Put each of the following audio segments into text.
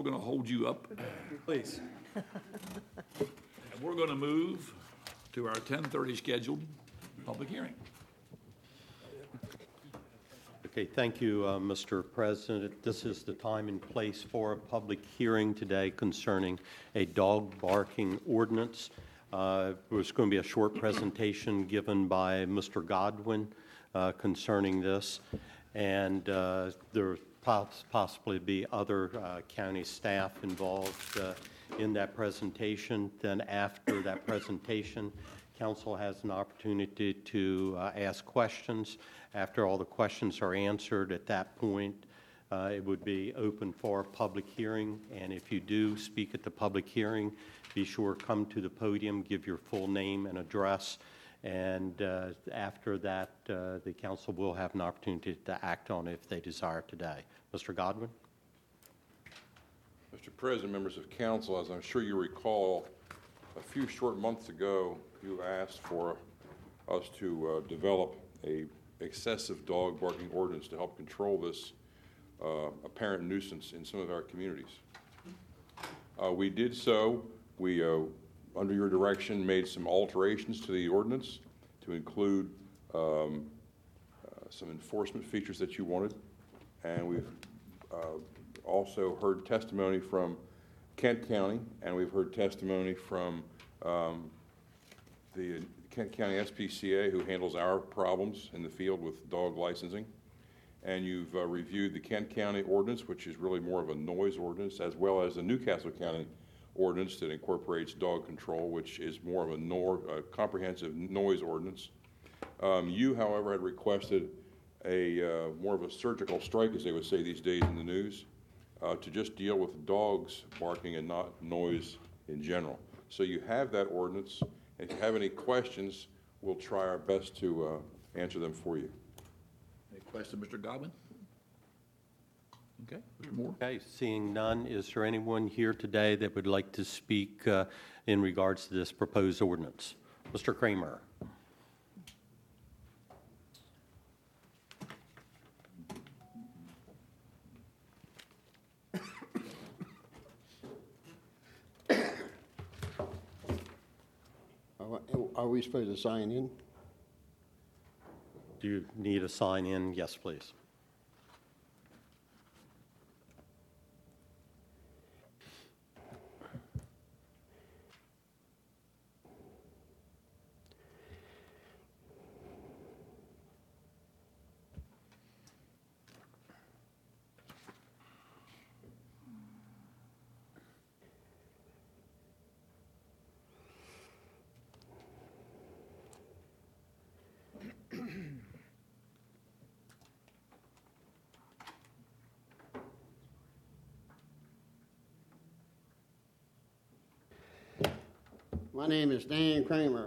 we're going to hold you up. Please. And we're going to move to our 10:30 scheduled public hearing. Okay, thank you, Mr. President. This is the time and place for a public hearing today concerning a dog barking ordinance. There's going to be a short presentation given by Mr. Godwin concerning this, and there possibly be other county staff involved in that presentation. Then after that presentation, council has an opportunity to ask questions. After all the questions are answered, at that point, it would be open for public hearing. And if you do speak at the public hearing, be sure to come to the podium, give your full name and address. And after that, the council will have an opportunity to act on it if they desire today. Mr. Godwin? Mr. President, members of council, as I'm sure you recall, a few short months ago, you asked for us to develop a excessive dog barking ordinance to help control this apparent nuisance in some of our communities. We did so. We, under your direction, made some alterations to the ordinance to include some enforcement features that you wanted, and we've also heard testimony from Kent County, and we've heard testimony from the Kent County SPCA, who handles our problems in the field with dog licensing. And you've reviewed the Kent County ordinance, which is really more of a noise ordinance, as well as the Newcastle County ordinance that incorporates dog control, which is more of a comprehensive noise ordinance. You, however, had requested a more of a surgical strike, as they would say these days in the news, to just deal with dogs barking and not noise in general. So you have that ordinance. If you have any questions, we'll try our best to answer them for you. Any questions, Mr. Godwin? Okay, Mr. Moore? Okay, seeing none, is there anyone here today that would like to speak in regards to this proposed ordinance? Mr. Kramer. Are we supposed to sign in? Do you need a sign in? Yes, please. My name is Dan Kramer,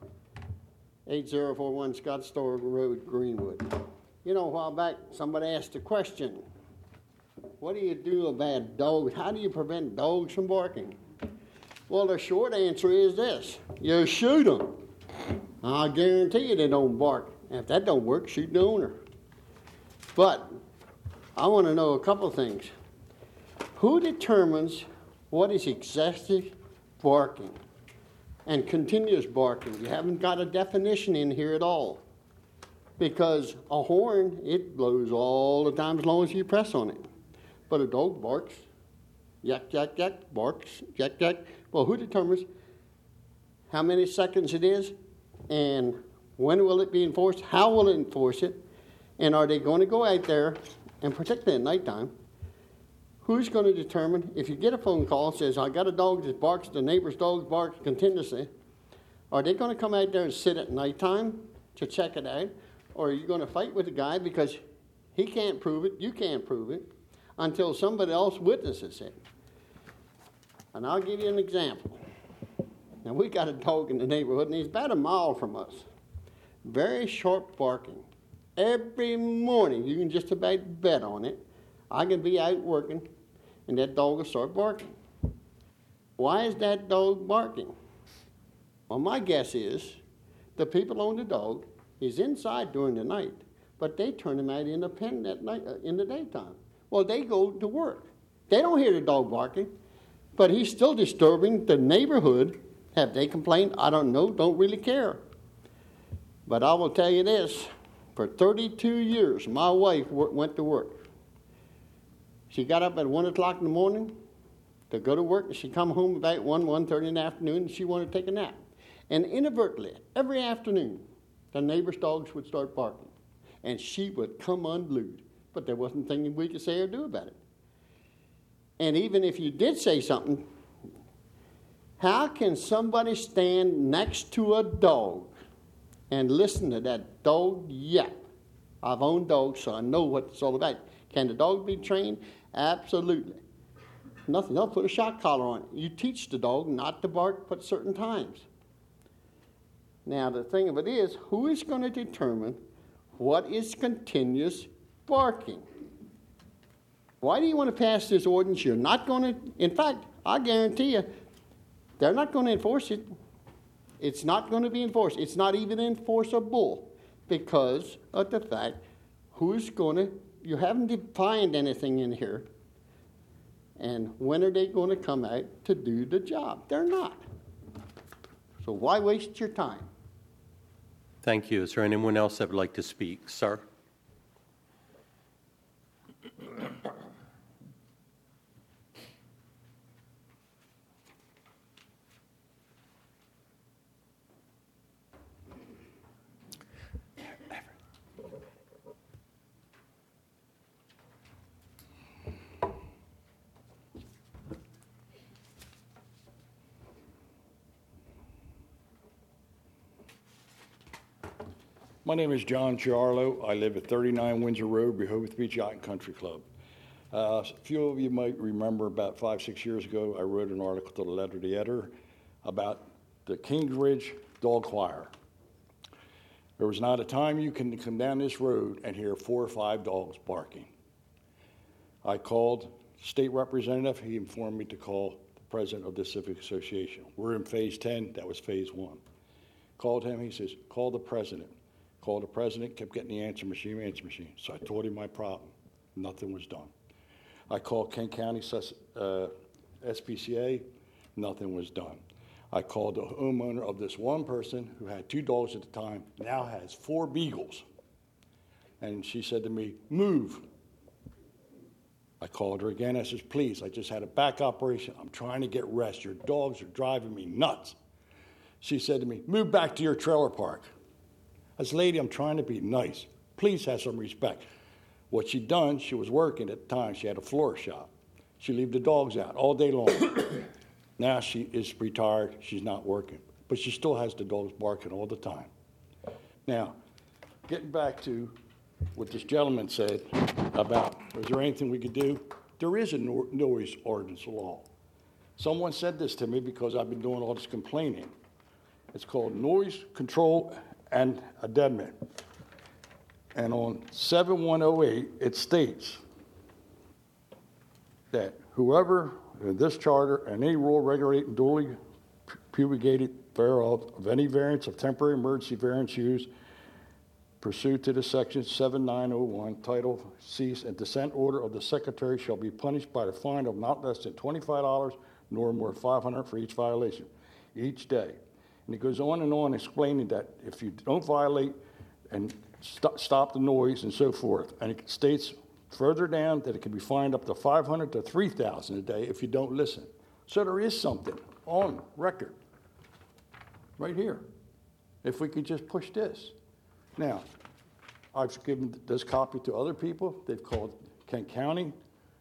8041 Scottsdale Road, Greenwood. You know, a while back, somebody asked a question. What do you do about dogs? How do you prevent dogs from barking? Well, the short answer is this. You shoot them. I guarantee you they don't bark. And if that don't work, shoot the owner. But I want to know a couple of things. Who determines what is excessive barking and continuous barking? You haven't got a definition in here at all. Because a horn, it blows all the time as long as you press on it. But a dog barks, yak, yak, yak, barks, yak, yak. Well, who determines how many seconds it is, and when will it be enforced? How will it enforce it? And are they going to go out there, and particularly at nighttime, who's going to determine, if you get a phone call that says, I got a dog that barks, the neighbor's dog barks continuously, are they going to come out there and sit at nighttime to check it out? Or are you going to fight with the guy because he can't prove it, you can't prove it, until somebody else witnesses it? And I'll give you an example. Now, we got a dog in the neighborhood, and he's about a mile from us. Very sharp barking. Every morning, you can just about bet on it. I can be out working, and that dog will start barking. Why is that dog barking? Well, my guess is the people own the dog. He's inside during the night, but they turn him out in the pen at night, in the daytime. Well, they go to work. They don't hear the dog barking, but he's still disturbing the neighborhood. Have they complained? I don't know, don't really care. But I will tell you this, for 32 years, my wife went to work. She got up at 1 o'clock in the morning to go to work, and she'd come home about 1:30 in the afternoon, and she wanted to take a nap. And inadvertently, every afternoon, the neighbor's dogs would start barking, and she would come unglued. But there wasn't anything we could say or do about it. And even if you did say something, how can somebody stand next to a dog and listen to that dog yap? I've owned dogs, so I know what it's all about. Can the dog be trained? Absolutely. Nothing else, put a shock collar on it. You teach the dog not to bark at certain times. Now, the thing of it is, who is going to determine what is continuous barking? Why do you want to pass this ordinance? You're not going to, in fact, I guarantee you, they're not going to enforce it. It's not going to be enforced. It's not even enforceable because of the fact who's going to, you haven't defined anything in here. And when are they going to come out to do the job? They're not. So why waste your time? Thank you. Is there anyone else that would like to speak? Sir? My name is John Chiarlo. I live at 39 Windsor Road, Rehoboth Beach Yacht and Country Club. A few of you might remember about 5-6 years ago, I wrote an article to the letter of the editor about the Kingsbridge Dog Choir. There was not a time you can come down this road and hear 4 or 5 dogs barking. I called state representative. He informed me to call the president of the Civic Association. We're in phase 10. That was phase 1. Called him. He says, call the president. Called the president, kept getting the answer machine. So I told him my problem. Nothing was done. I called Kent County SPCA. Nothing was done. I called the homeowner of this one person who had 2 dogs at the time, now has 4 beagles. And she said to me, move. I called her again. I said, please, I just had a back operation. I'm trying to get rest. Your dogs are driving me nuts. She said to me, move back to your trailer park. I said, lady, I'm trying to be nice. Please have some respect. What she'd done, she was working at the time. She had a floor shop. She leave the dogs out all day long. Now she is retired. She's not working. But she still has the dogs barking all the time. Now, getting back to what this gentleman said about, is there anything we could do? There is a noise ordinance law. Someone said this to me because I've been doing all this complaining. It's called Noise Control and Amendment. And on 7108, it states that whoever in this charter and any rule regulating duly promulgated thereof of any variance of temporary emergency variance used pursuant to the section 7901 title cease and descent order of the secretary shall be punished by the fine of not less than $25 nor more than $500 for each violation each day. And it goes on and on explaining that if you don't violate and stop the noise and so forth. And it states further down that it can be fined up to $500 to $3,000 a day if you don't listen. So there is something on record right here. If we could just push this. Now, I've given this copy to other people. They've called Kent County,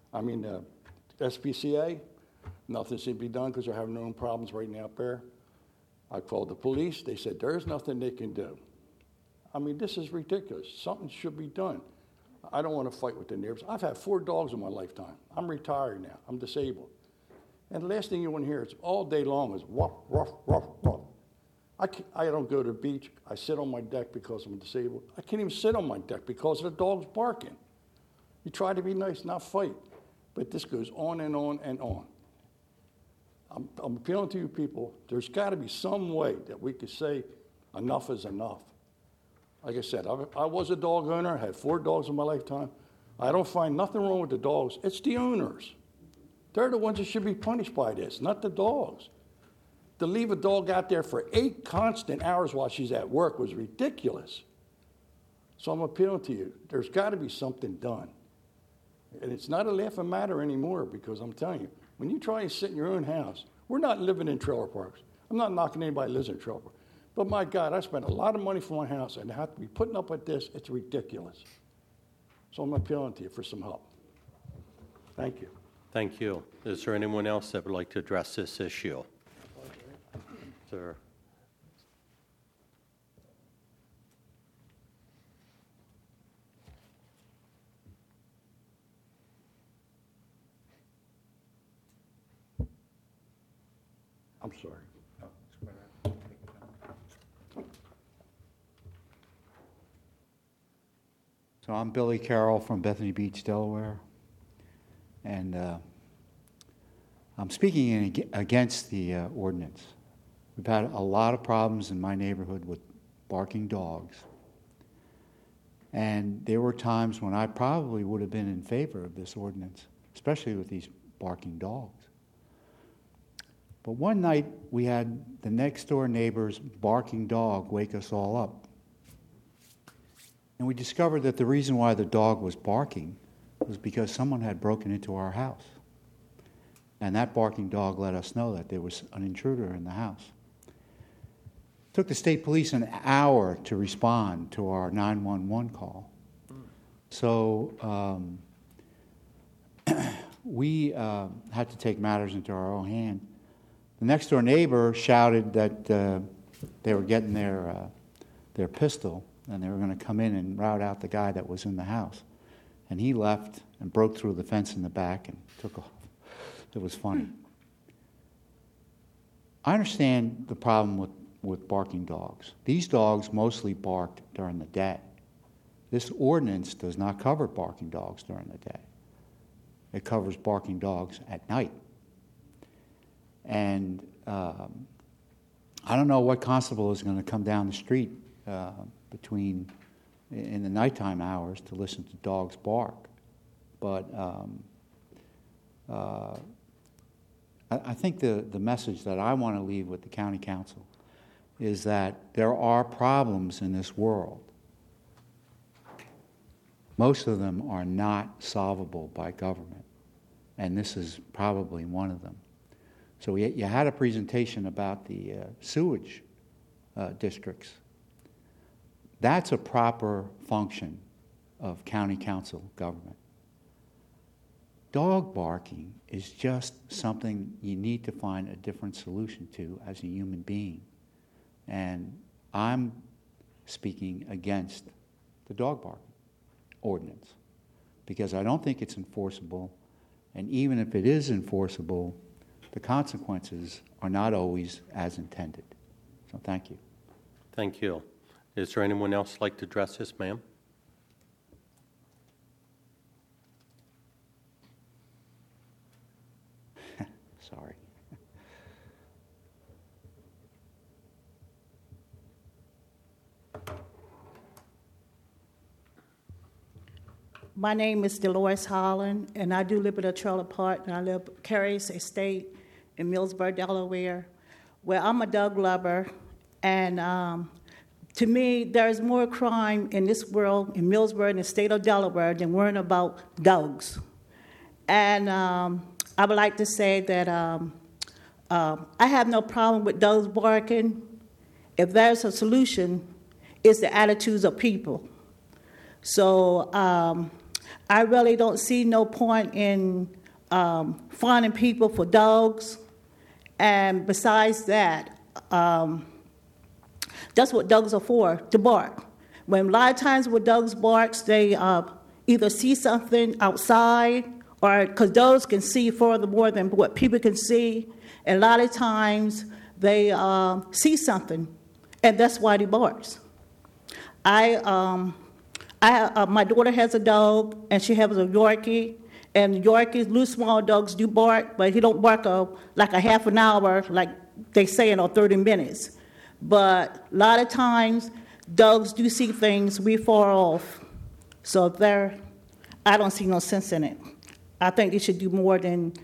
SPCA. Nothing seems to be done because they're having their own problems right now up there. I called the police. They said there's nothing they can do. I mean, this is ridiculous. Something should be done. I don't want to fight with the neighbors. I've had 4 dogs in my lifetime. I'm retired now. I'm disabled. And the last thing you want to hear is all day long is woof, woof, woof, woof. I don't go to the beach. I sit on my deck because I'm disabled. I can't even sit on my deck because the dog's barking. You try to be nice, not fight. But this goes on and on and on. I'm appealing to you people. There's got to be some way that we could say enough is enough. Like I said, I was a dog owner. I had 4 dogs in my lifetime. I don't find nothing wrong with the dogs. It's the owners. They're the ones that should be punished by this, not the dogs. To leave a dog out there for 8 constant hours while she's at work was ridiculous. So I'm appealing to you. There's got to be something done. And it's not a laughing matter anymore, because I'm telling you, when you try and sit in your own house, we're not living in trailer parks. I'm not knocking anybody who lives in a trailer park. But my God, I spent a lot of money for my house, and to have to be putting up with this, it's ridiculous. So I'm appealing to you for some help. Thank you. Thank you. Is there anyone else that would like to address this issue? Sir. I'm sorry. So I'm Billy Carroll from Bethany Beach, Delaware, and I'm speaking against the ordinance. We've had a lot of problems in my neighborhood with barking dogs, and there were times when I probably would have been in favor of this ordinance, especially with these barking dogs. But one night we had the next door neighbor's barking dog wake us all up. And we discovered that the reason why the dog was barking was because someone had broken into our house. And that barking dog let us know that there was an intruder in the house. It took the state police an hour to respond to our 911 call. So we had to take matters into our own hand. The next door neighbor shouted that they were getting their pistol, and they were going to come in and rout out the guy that was in the house. And he left and broke through the fence in the back and took off. It was funny. I understand the problem with barking dogs. These dogs mostly barked during the day. This ordinance does not cover barking dogs during the day. It covers barking dogs at night. And I don't know what constable is going to come down the street in the nighttime hours to listen to dogs bark. But I think the message that I want to leave with the county council is that there are problems in this world. Most of them are not solvable by government, and this is probably one of them. So you had a presentation about the sewage districts. That's a proper function of county council government. Dog barking is just something you need to find a different solution to as a human being. And I'm speaking against the dog barking ordinance because I don't think it's enforceable. And even if it is enforceable, the consequences are not always as intended. So thank you. Thank you. Is there anyone else like to address this, ma'am? Sorry. My name is Dolores Holland, and I do live in a trailer park, and I live at Carey's Estate in Millsburg, Delaware, where I'm a dog lover, and to me, there's more crime in this world, in Millsburg, in the state of Delaware, than worrying about dogs. And I would like to say that I have no problem with dogs barking. If there's a solution, it's the attitudes of people. So I really don't see no point in finding people for dogs. And besides that, that's what dogs are for, to bark. When a lot of times when dogs bark, they either see something outside, or because dogs can see further more than what people can see. And a lot of times they see something, and that's why they barks. My daughter has a dog, and she has a Yorkie. And Yorkies, little small dogs do bark, but he don't bark like a half an hour, like they say, in 30 minutes. But a lot of times, dogs do see things we far off. So I don't see no sense in it. I think they should do more than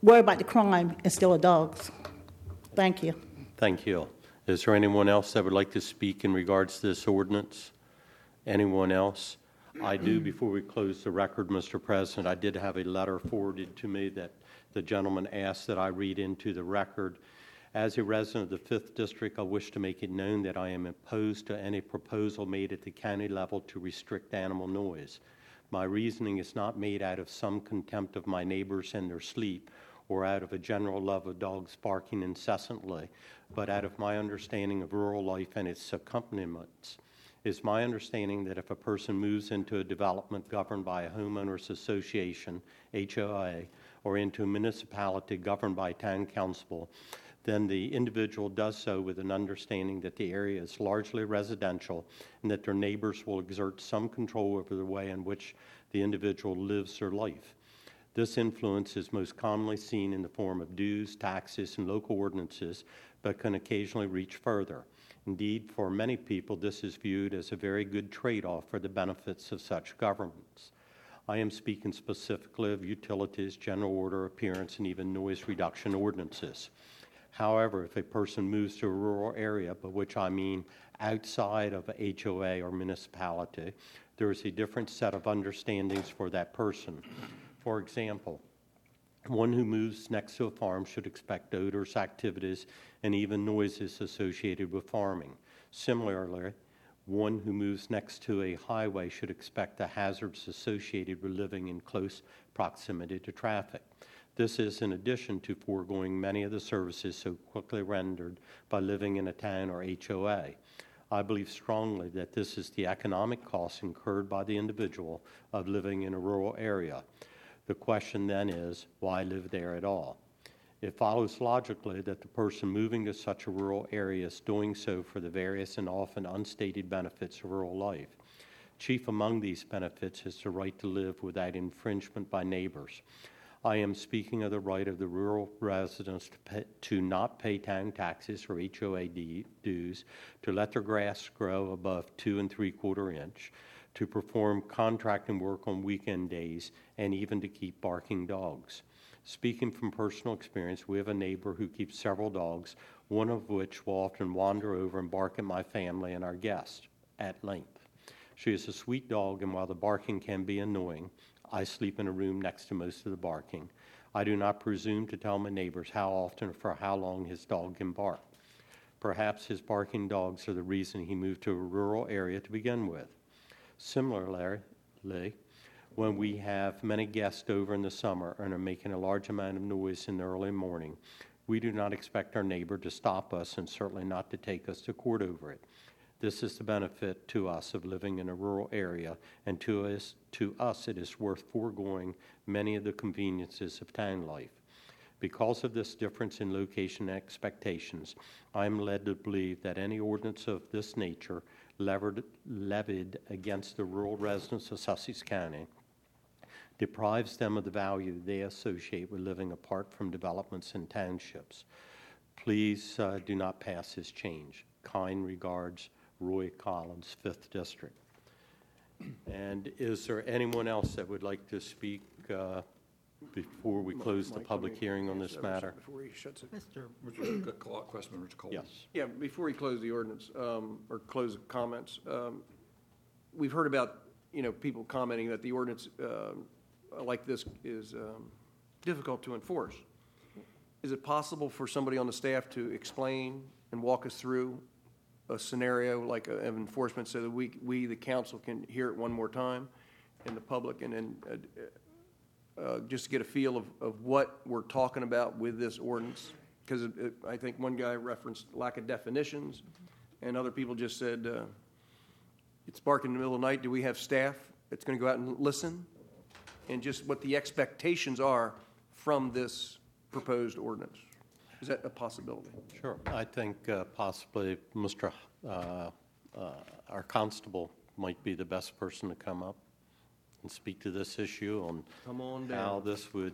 worry about the crime instead of dogs. Thank you. Thank you. Is there anyone else that would like to speak in regards to this ordinance? Anyone else? I do, before we close the record, Mr. President, I did have a letter forwarded to me that the gentleman asked that I read into the record. As a resident of the 5th District, I wish to make it known that I am opposed to any proposal made at the county level to restrict animal noise. My reasoning is not made out of some contempt of my neighbors and their sleep, or out of a general love of dogs barking incessantly, but out of my understanding of rural life and its accompaniments. It is my understanding that if a person moves into a development governed by a homeowners association, HOA, or into a municipality governed by town council, then the individual does so with an understanding that the area is largely residential and that their neighbors will exert some control over the way in which the individual lives their life. This influence is most commonly seen in the form of dues, taxes, and local ordinances, but can occasionally reach further. Indeed, for many people, this is viewed as a very good trade-off for the benefits of such governments. I am speaking specifically of utilities, general order, appearance, and even noise reduction ordinances. However, if a person moves to a rural area, by which I mean outside of a HOA or municipality, there is a different set of understandings for that person. For example, one who moves next to a farm should expect odors, activities, and even noises associated with farming. Similarly, one who moves next to a highway should expect the hazards associated with living in close proximity to traffic. This is in addition to foregoing many of the services so quickly rendered by living in a town or HOA. I believe strongly that this is the economic cost incurred by the individual of living in a rural area. The question then is, why live there at all? It follows logically that the person moving to such a rural area is doing so for the various and often unstated benefits of rural life. Chief among these benefits is the right to live without infringement by neighbors. I am speaking of the right of the rural residents to not pay town taxes or HOA dues, to let their grass grow above 2 3/4 inch, to perform contracting work on weekend days, and even to keep barking dogs. Speaking from personal experience, we have a neighbor who keeps several dogs, one of which will often wander over and bark at my family and our guests at length. She is a sweet dog, and while the barking can be annoying, I sleep in a room next to most of the barking. I do not presume to tell my neighbors how often or for how long his dog can bark. Perhaps his barking dogs are the reason he moved to a rural area to begin with. Similarly, when we have many guests over in the summer and are making a large amount of noise in the early morning, we do not expect our neighbor to stop us and certainly not to take us to court over it. This is the benefit to us of living in a rural area, and to us it is worth foregoing many of the conveniences of town life. Because of this difference in location expectations, I am led to believe that any ordinance of this nature levied against the rural residents of Sussex County deprives them of the value they associate with living apart from developments and townships. Please do not pass this change. Kind regards, Roy Collins, 5th District. And is there anyone else that would like to speak before we close the public hearing on this matter? Before he shuts it. Good question, Mr. Cole. Yes. Yeah, before we close the ordinance, or close the comments, we've heard about, people commenting that the ordinance like this is difficult to enforce. Is it possible for somebody on the staff to explain and walk us through a scenario like of enforcement so that we, the council, can hear it one more time in the public, and then just to get a feel of what we're talking about with this ordinance? Because I think one guy referenced lack of definitions, and other people just said, it's barking in the middle of the night. Do we have staff that's going to go out and listen? And just what the expectations are from this proposed ordinance. Is that a possibility? Sure. I think possibly Mr. Our constable might be the best person to come up and speak to this issue on how this would.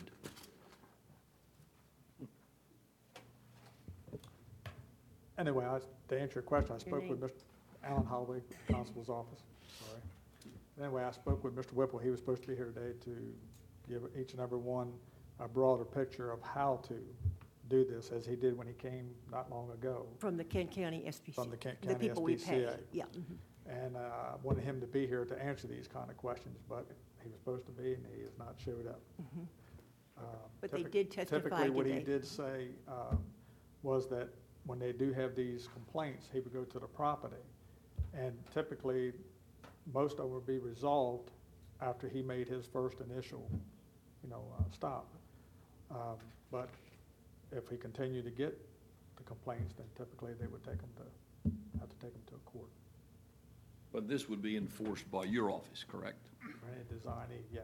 Anyway, to answer your question, I spoke with Mr. Alan Holloway, Constable's office. Sorry. Anyway, I spoke with Mr. Whipple. He was supposed to be here today to give each and every one a broader picture of how to do this, as he did when he came not long ago. From the Kent County SPCA. From the Kent The County people we pay, SPCA. yeah. And I wanted him to be here to answer these kind of questions, but he was supposed to be, and he has not showed up. But they did testify Typically, what he today. did say was that when they do have these complaints, he would go to the property, and typically, most of them would be resolved after he made his first initial, stop. But if he continued to get the complaints, then typically they would have to take him to a court. But this would be enforced by your office, correct? Any designee, yes.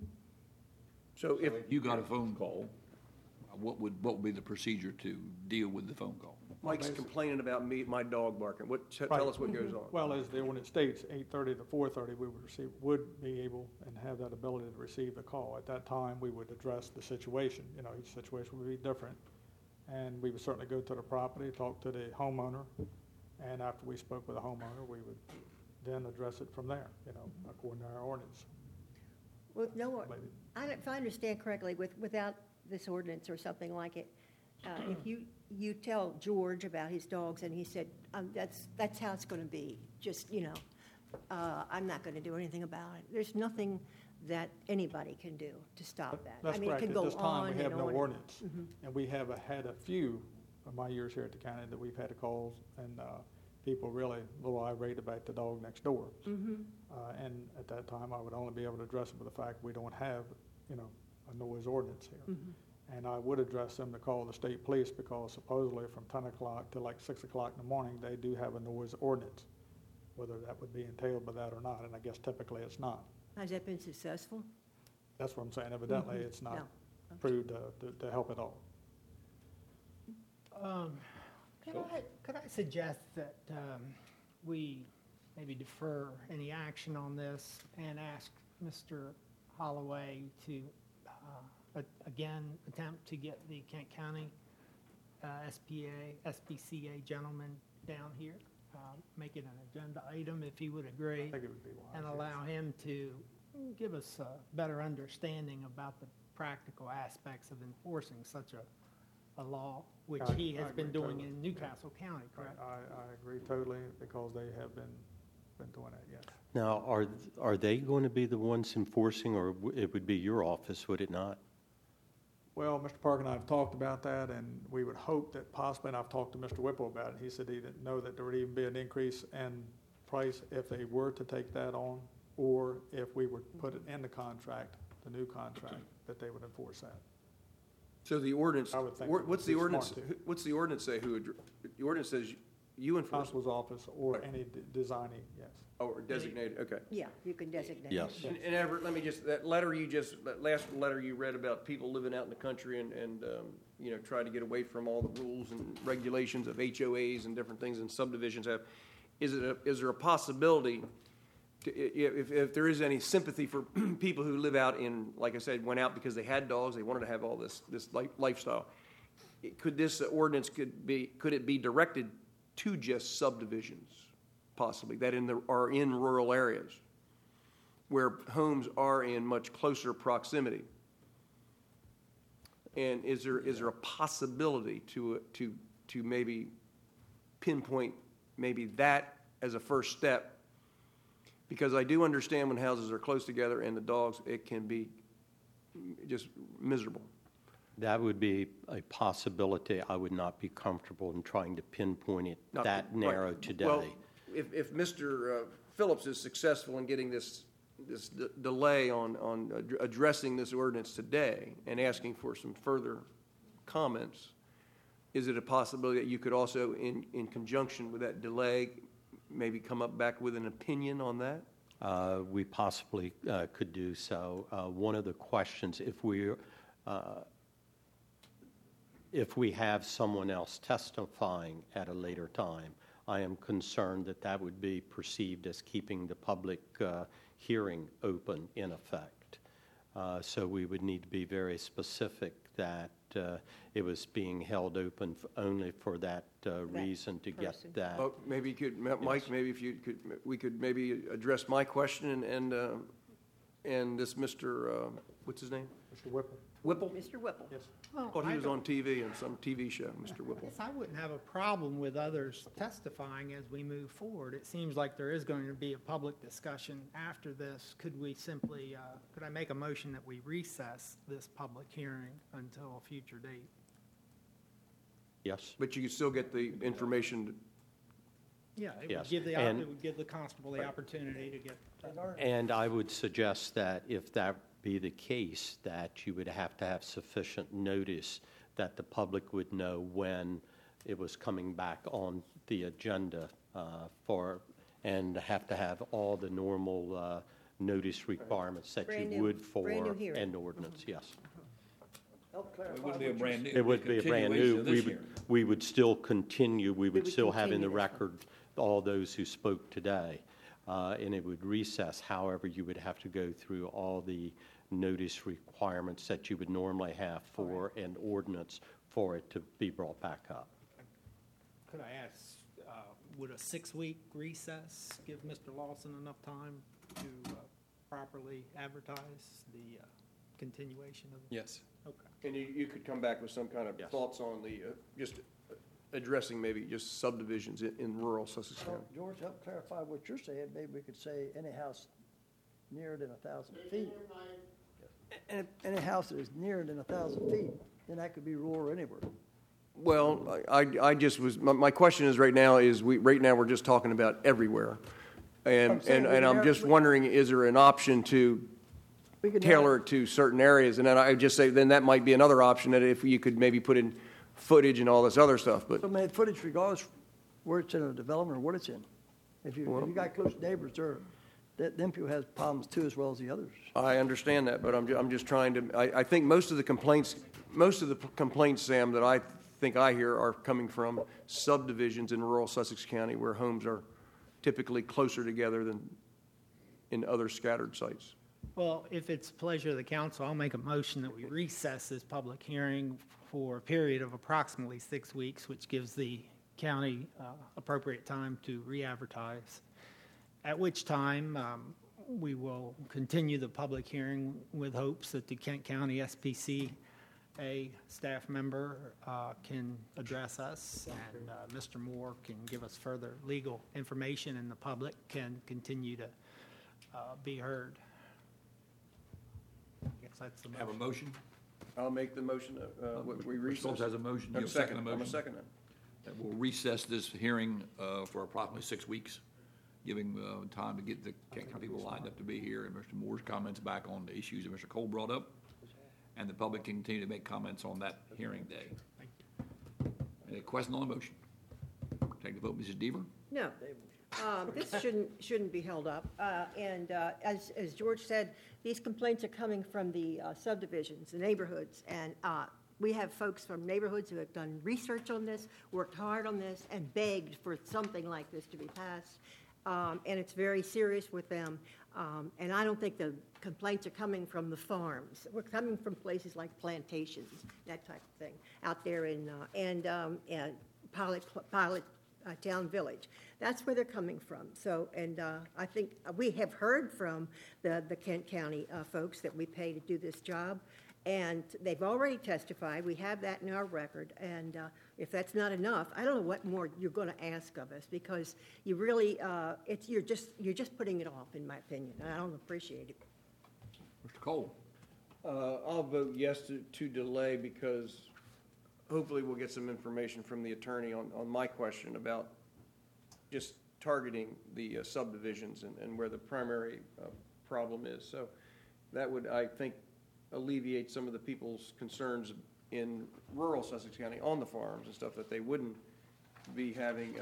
So if, If you got a phone call, what would be the procedure to deal with the phone call? Mike's complaining about my dog barking, tell Right. us what goes on. Well, as the ordinance states, 8:30 to 4:30, we would be able and have that ability to receive the call. At that time, we would address the situation. Each situation would be different. And we would certainly go to the property, talk to the homeowner, and after we spoke with the homeowner, we would then address it from there, according to our ordinance. Well, no, Maybe. if I understand correctly, without this ordinance or something like it, if you tell George about his dogs and he said, that's how it's going to be, just, I'm not going to do anything about it. There's nothing that anybody can do to stop that. That's I mean, correct. it can At go this time, on we have and no on. ordinance. And we have had a few of my years here at the county that we've had calls, and people really a little irate about the dog next door. And at that time, I would only be able to address it with the fact we don't have, a noise ordinance here. And I would address them to call the state police, because supposedly from 10 o'clock to like 6 o'clock in the morning, they do have a noise ordinance, whether that would be entailed by that or not, and I guess typically it's not. Has that been successful? That's what I'm saying. Evidently, it's not No. proved to help at all. Could I suggest that we maybe defer any action on this and ask Mr. Holloway to, again, attempt to get the Kent County SPCA gentleman down here, make it an agenda item if he would agree, I think it would be wise. and allow him to give us a better understanding about the practical aspects of enforcing such a law, which I- he I has been agree doing totally. in Newcastle County, correct? I agree totally, because they have been doing that, yes. Now, are they going to be the ones enforcing, or it would be your office, would it not? Well, Mr. Park and I have talked about that, and we would hope that possibly, and I've talked to Mr. Whipple about it, he said he didn't know that there would even be an increase in price if they were to take that on, or if we would put it in the contract, the new contract, that they would enforce that. So the ordinance, I would think what's the it'd be ordinance, smart to. what's the ordinance say the ordinance says you enforce, Constable's office or any designee, yes. or designated, okay. Yeah, you can designate. Yes. And Everett, let me just, that last letter you read about people living out in the country and try to get away from all the rules and regulations of HOAs and different things and subdivisions have, is there a possibility, if there is any sympathy for people who live out in, like I said, went out because they had dogs, they wanted to have all this lifestyle, could this ordinance, could it be directed to just subdivisions, possibly, that are in rural areas, where homes are in much closer proximity? And is there a possibility to maybe pinpoint maybe that as a first step? Because I do understand when houses are close together and the dogs, it can be just miserable. That would be a possibility. I would not be comfortable in trying to pinpoint it Not- that narrow right. today. Well, if Mr. Phillips is successful in getting this delay on addressing this ordinance today and asking for some further comments, is it a possibility that you could also, in conjunction with that delay, maybe come up back with an opinion on that? We possibly could do so. One of the questions, if we have someone else testifying at a later time, I am concerned that would be perceived as keeping the public hearing open in effect. So we would need to be very specific that it was being held open only for that reason to person. get that. Oh, maybe you could, Mike, maybe if you could, we could maybe address my question and this Mr., what's his name? Mr. Whipple? Whipple? Mr. Whipple. Yes. Thought he was on TV in some TV show, Mr. Whipple. Yes, I wouldn't have a problem with others testifying as we move forward. It seems like there is going to be a public discussion after this. Could we simply, could I make a motion that we recess this public hearing until a future date? Yes? But you could still get the information. Yeah, it would Yes, give the, and- it would give the constable the opportunity to get. And I would suggest that if that be the case, that you would have to have sufficient notice that the public would know when it was coming back on the agenda and have to have all the normal notice requirements that Brand you new- would for brand new hearing. an ordinance, yes. It wouldn't be a brand new. It would be a brand new, continuation of this hearing. we would still continue, we would would still have in the continue this one. record all those who spoke today. And it would recess. However, you would have to go through all the notice requirements that you would normally have for an ordinance for it to be brought back up. Could I ask, would a 6-week recess give Mr. Lawson enough time to properly advertise the continuation of? Yes. Okay. And you could come back with some kind of Yes. thoughts on the, just addressing maybe just subdivisions in rural Sussex County. George, help clarify what you're saying. Maybe we could say any house nearer than 1,000 feet. Any house that is nearer than 1,000 feet, then that could be rural anywhere. Well, I just was, my question is right now we're just talking about everywhere. And I'm just wondering, is there an option to We could tailor it to certain areas? And then I just say, then that might be another option, that if you could maybe put in footage and all this other stuff, but. So many footage regardless where it's in a development or what it's in. If you got close neighbors, them people has problems too as well as the others. I understand that, but I'm just trying to, I think most of the complaints, Sam, that I think I hear are coming from subdivisions in rural Sussex County where homes are typically closer together than in other scattered sites. Well, if it's the pleasure of the council, I'll make a motion that we recess this public hearing for a period of approximately 6 weeks, which gives the county appropriate time to re-advertise, at which time we will continue the public hearing with hopes that the Kent County SPCA staff member can address us, and Mr. Moore can give us further legal information, and the public can continue to be heard. I guess that's the Have a motion? I'll make the motion, we Mr. recess. Schultz has a motion. I'm You second the I'm a motion? second it. That we'll recess this hearing for approximately 6 weeks, giving time to get the Kent County people lined up to be here, and Mr. Moore's comments back on the issues that Mr. Cole brought up, and the public can continue to make comments on that hearing day. Any question on the motion? Take the vote, Mrs. Deaver? No. This shouldn't be held up. And as George said, these complaints are coming from the subdivisions, the neighborhoods. And we have folks from neighborhoods who have done research on this, worked hard on this, and begged for something like this to be passed. And it's very serious with them. And I don't think the complaints are coming from the farms. We're coming from places like plantations, that type of thing, out there in Pilot Town Village. That's where they're coming from. So, and I think we have heard from the Kent County folks that we pay to do this job, and they've already testified. We have that in our record, and if that's not enough, I don't know what more you're going to ask of us, because you really, you're just putting it off, in my opinion, and I don't appreciate it. Mr. Cole? I'll vote yes to delay, because hopefully we'll get some information from the attorney on my question about just targeting the subdivisions and where the primary problem is. So that would, I think, alleviate some of the people's concerns in rural Sussex County on the farms and stuff, that they wouldn't be having,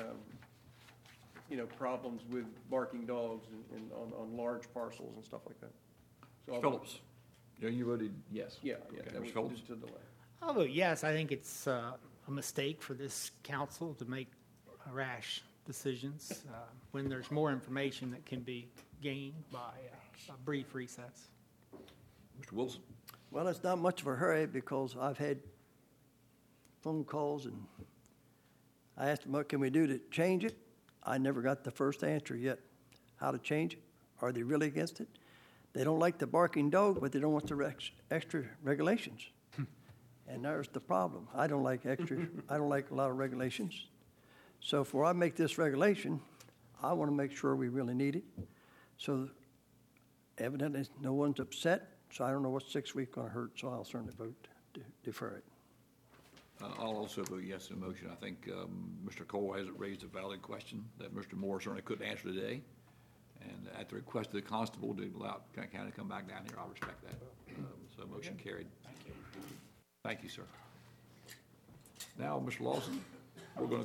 problems with barking dogs and on large parcels and stuff like that. So I'll vote- Phillips? Yeah, you voted yes. Yeah, Okay, that Mr. was Phillips? to delay. I'll vote yes. I think it's a mistake for this council to make rash decisions when there's more information that can be gained by a brief recess. Mr. Wilson? Well, it's not much of a hurry because I've had phone calls and I asked them, what can we do to change it? I never got the first answer yet, how to change it. Are they really against it? They don't like the barking dog, but they don't want the extra regulations. And there's the problem. I don't like I don't like a lot of regulations. So before I make this regulation, I want to make sure we really need it. So evidently, no one's upset, so I don't know what 6 weeks going to hurt, so I'll certainly vote to defer it. I'll also vote yes to the motion. I think Mr. Cole has raised a valid question that Mr. Moore certainly couldn't answer today. And at the request of the constable to allow Kent County to come back down here, I'll respect that. So motion carried. Thank you. Thank you, sir. Now, Mr. Lawson, we're going